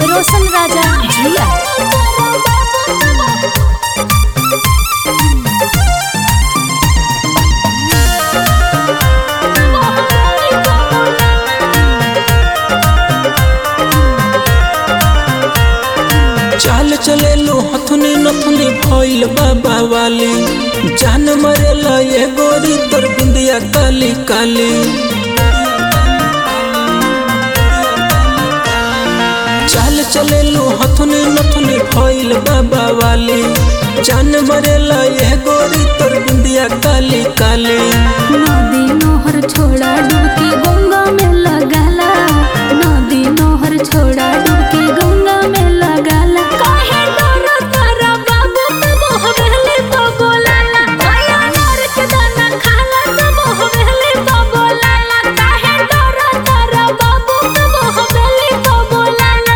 रोशन राजा झिया। चाल चले लो हथुनी नथुनी भइल बाबा वाली जान मरेला ये गोरी तोर बिंदिया काली काली। चाल चले लो हथुनी नथुनी भइल बाबा वाली जान मरेला ये गोरी तोर बिंदिया काली काली। नदी नोहर छोड़ा डुबकी गंगा में लगाला, नदी नोहर छोड़ा डुबकी गंगा में लगाला। काहे डरो तारा बाबू तब हवेली तो बोलाला, काया नर के दाना खाला तब हवेली तो बोलाला। काहे डरो तारा बाबू तब हवेली तो बोलाला।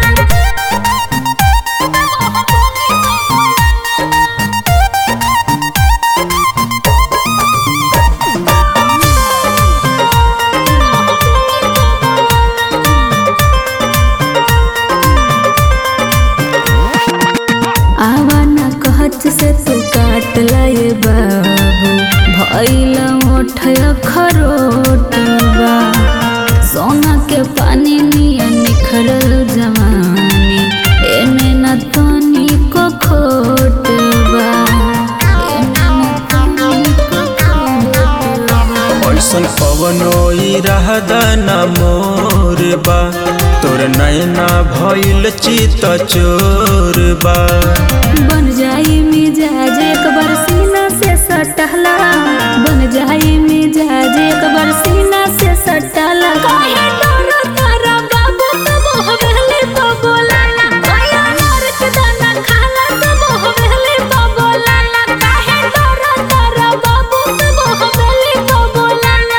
आवाना कहच से तू काट लाए बाबू भइला मोठया खरोटबा। सोना के पानी निया निखरल जवानी एमे न तनी को खोटबा, एमे न तनी को खोटबा। ऐसन पवनो रहदा ना मोर बा तोर नैना भइल चित चोर बा। बन जाई मिजाज एक बार सीना से सटहला, बन जाई मिजाज एक बार सीना से सटहला। काहे डरो तारा बाबू तब हवेली तो बोलाला, काया नर के दाना खाला तब हवेली तो बोलाला। काहे डरो तारा बाबू तब हवेली तो बोलाला।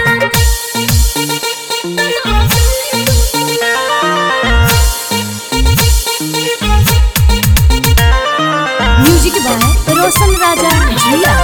म्यूजिक बाय रोशन राजा झिया।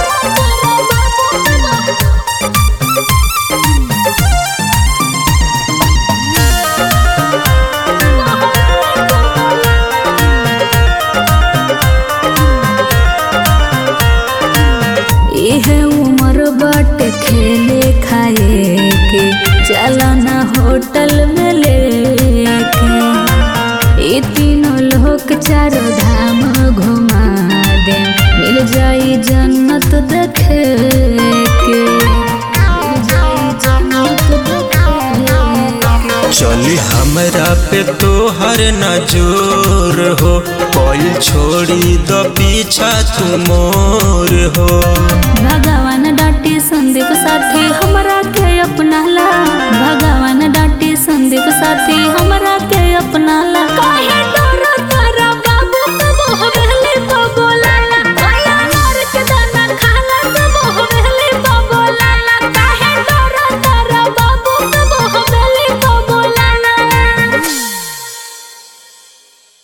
यह उम्र बाटे खेले खाए के, चलना होटल में लेके। ये तीनों लोग चारों धाम घुमा दे, मिल जाई जन्नत देखे के, मिल जाई जन्नत देखे के। चली हमरा पे तोहर नजर हो कोई छोड़ी द पीछा तू मोर हो। भगवान डाटी संदीप साथी